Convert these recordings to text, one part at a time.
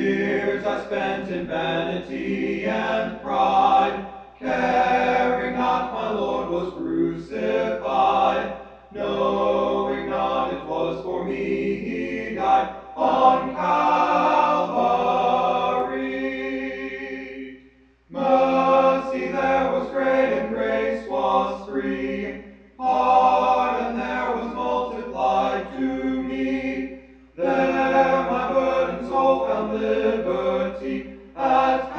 Years I spent in vanity and pride, caring not my Lord was crucified, knowing not it was for me he died on Calvary. Mercy there was great and grace was free, pardon there was multiplied to me. There my burdened soul found liberty at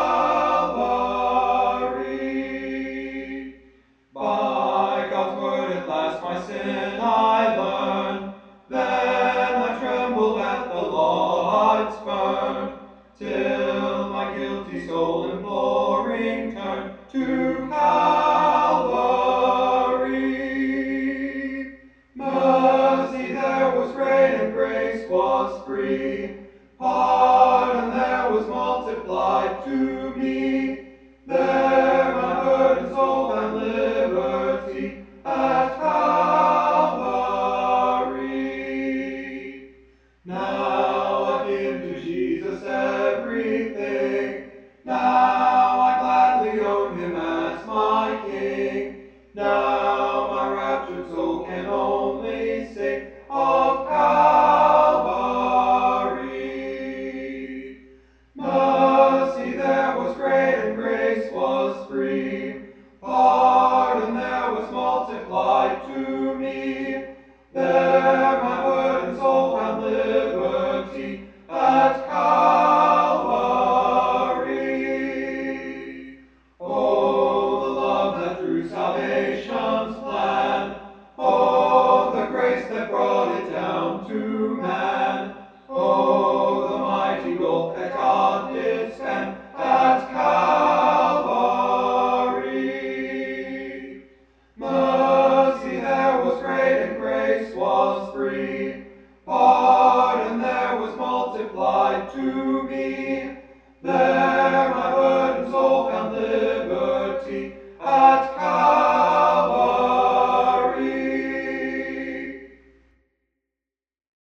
Calvary. By God's word at last my sin I learned, then I trembled at the law I'd spurned, till my guilty soul imploring turned to Calvary. Mercy there was great and grace was free, pardon there was multiplied to me. There my burdened soul found liberty at Calvary. Now I give to Jesus everything. Now I gladly own him as my King. Now my raptured soul can only sing of Calvary. Mercy there was great and grace was free, pardon there was multiplied to me. There my burdened soul found liberty at Calvary. Oh, the love that drew salvation's plan. Oh, the grace that brought it down to man. Oh, the mighty gulf that God did span at Calvary. Mercy there was great and grace was free, pardon there was multiplied to me. There my burdened soul found liberty at